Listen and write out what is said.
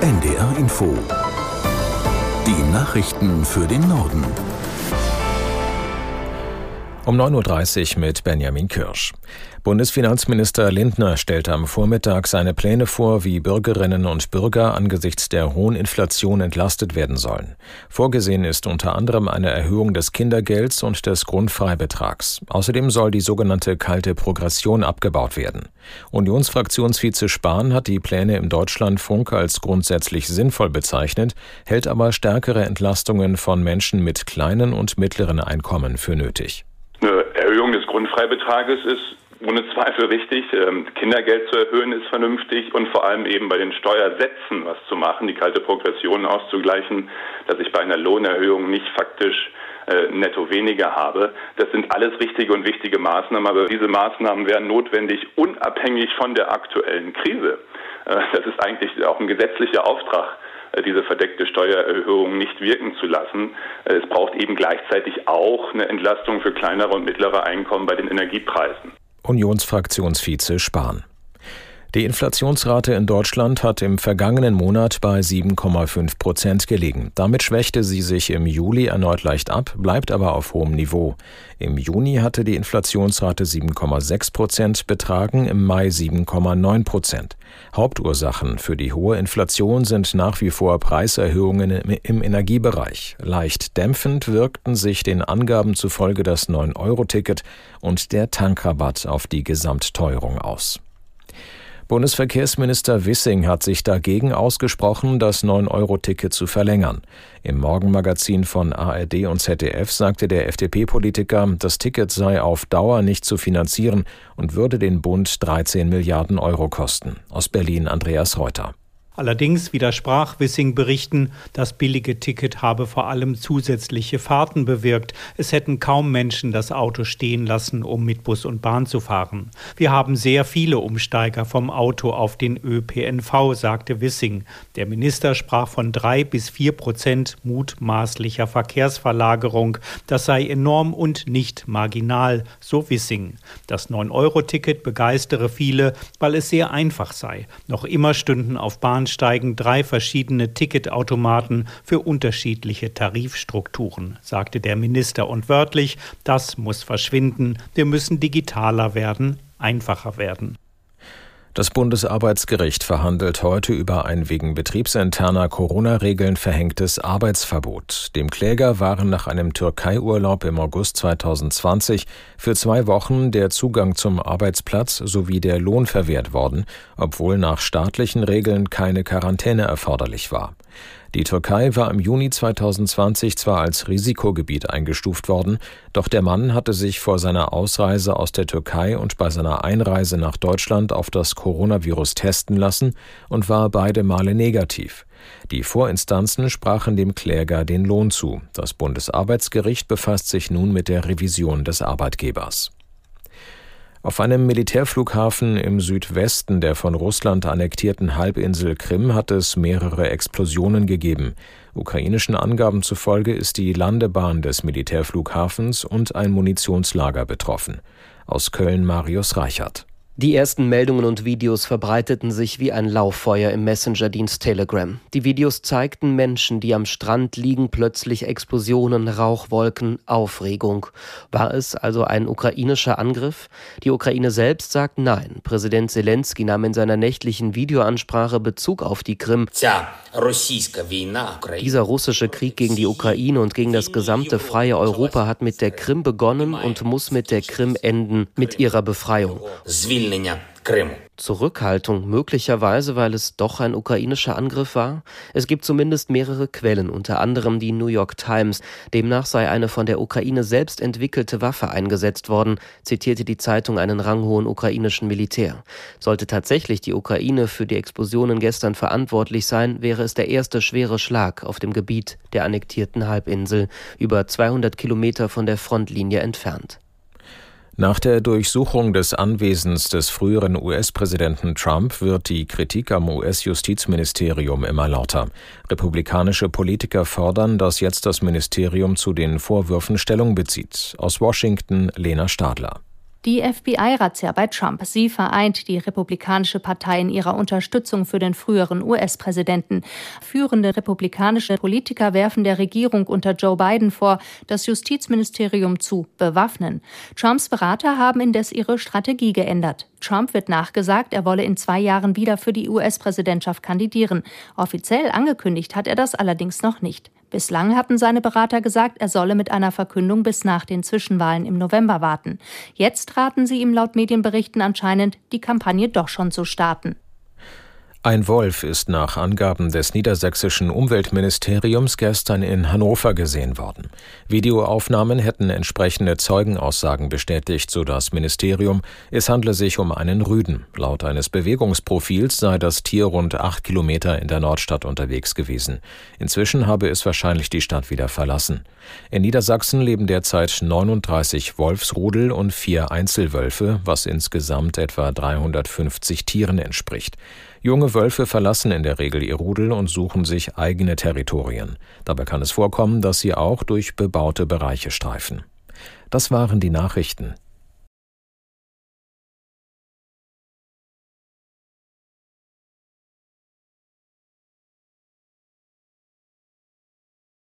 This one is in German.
NDR Info. Die Nachrichten für den Norden. Um 9.30 Uhr mit Benjamin Kirsch. Bundesfinanzminister Lindner stellte am Vormittag seine Pläne vor, wie Bürgerinnen und Bürger angesichts der hohen Inflation entlastet werden sollen. Vorgesehen ist unter anderem eine Erhöhung des Kindergelds und des Grundfreibetrags. Außerdem soll die sogenannte kalte Progression abgebaut werden. Unionsfraktionsvize Spahn hat die Pläne im Deutschlandfunk als grundsätzlich sinnvoll bezeichnet, hält aber stärkere Entlastungen von Menschen mit kleinen und mittleren Einkommen für nötig. Eine Erhöhung des Grundfreibetrages ist ohne Zweifel richtig. Kindergeld zu erhöhen ist vernünftig und vor allem eben bei den Steuersätzen was zu machen, die kalte Progression auszugleichen, dass ich bei einer Lohnerhöhung nicht faktisch netto weniger habe. Das sind alles richtige und wichtige Maßnahmen, aber diese Maßnahmen wären notwendig unabhängig von der aktuellen Krise. Das ist eigentlich auch ein gesetzlicher Auftrag, diese verdeckte Steuererhöhung nicht wirken zu lassen. Es braucht eben gleichzeitig auch eine Entlastung für kleinere und mittlere Einkommen bei den Energiepreisen. Unionsfraktionsvize Spahn. Die Inflationsrate in Deutschland hat im vergangenen Monat bei 7,5% gelegen. Damit schwächte sie sich im Juli erneut leicht ab, bleibt aber auf hohem Niveau. Im Juni hatte die Inflationsrate 7,6% betragen, im Mai 7,9%. Hauptursachen für die hohe Inflation sind nach wie vor Preiserhöhungen im Energiebereich. Leicht dämpfend wirkten sich den Angaben zufolge das 9-Euro-Ticket und der Tankrabatt auf die Gesamtteuerung aus. Bundesverkehrsminister Wissing hat sich dagegen ausgesprochen, das 9-Euro-Ticket zu verlängern. Im Morgenmagazin von ARD und ZDF sagte der FDP-Politiker, das Ticket sei auf Dauer nicht zu finanzieren und würde den Bund 13 Milliarden Euro kosten. Aus Berlin Andreas Reuter. Allerdings widersprach Wissing Berichten, das billige Ticket habe vor allem zusätzliche Fahrten bewirkt. Es hätten kaum Menschen das Auto stehen lassen, um mit Bus und Bahn zu fahren. Wir haben sehr viele Umsteiger vom Auto auf den ÖPNV, sagte Wissing. Der Minister sprach von 3-4% mutmaßlicher Verkehrsverlagerung. Das sei enorm und nicht marginal, so Wissing. Das 9-Euro-Ticket begeistere viele, weil es sehr einfach sei. Noch immer stünden auf Bahnsteigen 3 verschiedene Ticketautomaten für unterschiedliche Tarifstrukturen, sagte der Minister. Und wörtlich, das muss verschwinden. Wir müssen digitaler werden, einfacher werden. Das Bundesarbeitsgericht verhandelt heute über ein wegen betriebsinterner Corona-Regeln verhängtes Arbeitsverbot. Dem Kläger waren nach einem Türkei-Urlaub im August 2020 für 2 Wochen der Zugang zum Arbeitsplatz sowie der Lohn verwehrt worden, obwohl nach staatlichen Regeln keine Quarantäne erforderlich war. Die Türkei war im Juni 2020 zwar als Risikogebiet eingestuft worden, doch der Mann hatte sich vor seiner Ausreise aus der Türkei und bei seiner Einreise nach Deutschland auf das Coronavirus testen lassen und war beide Male negativ. Die Vorinstanzen sprachen dem Kläger den Lohn zu. Das Bundesarbeitsgericht befasst sich nun mit der Revision des Arbeitgebers. Auf einem Militärflughafen im Südwesten der von Russland annektierten Halbinsel Krim hat es mehrere Explosionen gegeben. Ukrainischen Angaben zufolge ist die Landebahn des Militärflughafens und ein Munitionslager betroffen. Aus Köln Marius Reichert. Die ersten Meldungen und Videos verbreiteten sich wie ein Lauffeuer im Messenger-Dienst Telegram. Die Videos zeigten Menschen, die am Strand liegen, plötzlich Explosionen, Rauchwolken, Aufregung. War es also ein ukrainischer Angriff? Die Ukraine selbst sagt nein. Präsident Selenskyj nahm in seiner nächtlichen Videoansprache Bezug auf die Krim. Dieser russische Krieg gegen die Ukraine und gegen das gesamte freie Europa hat mit der Krim begonnen und muss mit der Krim enden, mit ihrer Befreiung. Zurückhaltung, möglicherweise, weil es doch ein ukrainischer Angriff war? Es gibt zumindest mehrere Quellen, unter anderem die New York Times. Demnach sei eine von der Ukraine selbst entwickelte Waffe eingesetzt worden, zitierte die Zeitung einen ranghohen ukrainischen Militär. Sollte tatsächlich die Ukraine für die Explosionen gestern verantwortlich sein, wäre es der erste schwere Schlag auf dem Gebiet der annektierten Halbinsel, über 200 Kilometer von der Frontlinie entfernt. Nach der Durchsuchung des Anwesens des früheren US-Präsidenten Trump wird die Kritik am US-Justizministerium immer lauter. Republikanische Politiker fordern, dass jetzt das Ministerium zu den Vorwürfen Stellung bezieht. Aus Washington Lena Stadler. Die FBI-Razzia bei Trump. Sie vereint die Republikanische Partei in ihrer Unterstützung für den früheren US-Präsidenten. Führende republikanische Politiker werfen der Regierung unter Joe Biden vor, das Justizministerium zu bewaffnen. Trumps Berater haben indes ihre Strategie geändert. Trump wird nachgesagt, er wolle in 2 Jahren wieder für die US-Präsidentschaft kandidieren. Offiziell angekündigt hat er das allerdings noch nicht. Bislang hatten seine Berater gesagt, er solle mit einer Verkündung bis nach den Zwischenwahlen im November warten. Jetzt raten sie ihm laut Medienberichten anscheinend, die Kampagne doch schon zu starten. Ein Wolf ist nach Angaben des niedersächsischen Umweltministeriums gestern in Hannover gesehen worden. Videoaufnahmen hätten entsprechende Zeugenaussagen bestätigt, so das Ministerium. Es handle sich um einen Rüden. Laut eines Bewegungsprofils sei das Tier rund 8 Kilometer in der Nordstadt unterwegs gewesen. Inzwischen habe es wahrscheinlich die Stadt wieder verlassen. In Niedersachsen leben derzeit 39 Wolfsrudel und 4 Einzelwölfe, was insgesamt etwa 350 Tieren entspricht. Junge Wölfe verlassen in der Regel ihr Rudel und suchen sich eigene Territorien. Dabei kann es vorkommen, dass sie auch durch bebaute Bereiche streifen. Das waren die Nachrichten.